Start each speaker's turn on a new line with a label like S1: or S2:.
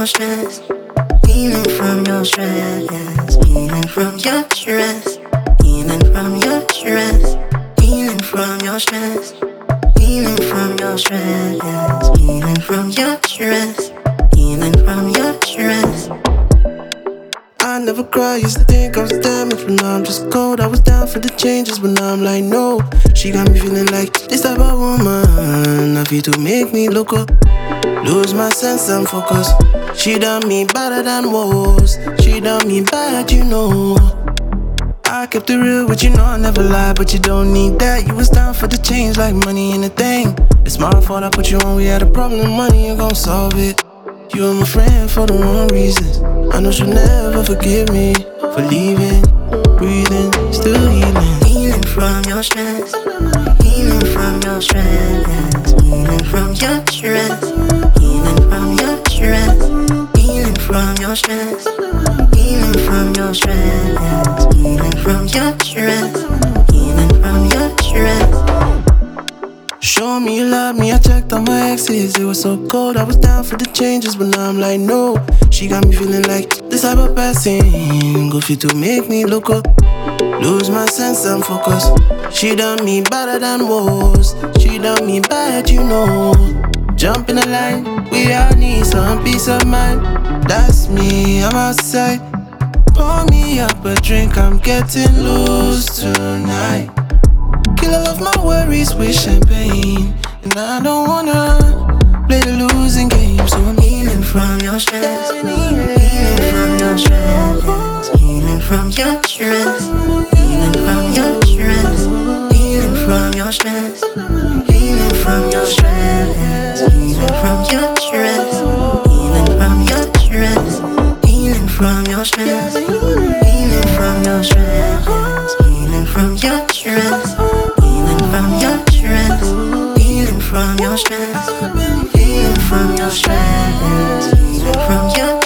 S1: your stress, healing from your stress, healing from your stress, healing from your stress, healing from your stress, healing from your stress, healing from your stress, healing from your stress.
S2: I never cry, used to think I was damaged, but now I'm just cold. I was down for the changes, but now I'm like, no. She got me feeling like this type of woman. I feel to make me look up, lose my sense and focus. She done me better than most. She done me bad, you know. I kept it real with you, know I never lie, but you don't need that. You was down for the change like money in a thing. It's my fault I put you on, we had a problem, money ain't gon' solve it. You were my friend for the wrong reasons. I know she'll never forgive me for leaving, breathing, still healing.
S1: Healing from your stress, healing from your stress, healing from your stress, healing from your stress, healing from your stress, healing from your stress, healing from your stress, healing from your stress.
S2: Show me you love me, I checked on my exes. It was so cold, I was down for the changes, but now I'm like, no. She got me feeling like this type of person. Go fit to make me look up, lose my sense and focus. She done me better than most. She done me bad, you know. Jump in the line, we all need some peace of mind. That's me, I'm outside. Pour me up a drink, I'm getting loose tonight. Kill all of my worries with champagne, and I don't wanna play the losing game, so I'm
S1: healing from your stress, healing from your stress, healing from your stress, healing from your stress, healing from your stress, healing from your stress, healing from your stress, healing from your stress, healing from your stress, healing from your stress, healing from your stress, healing from your stress, healing from your stress, healing from your stress, healing from your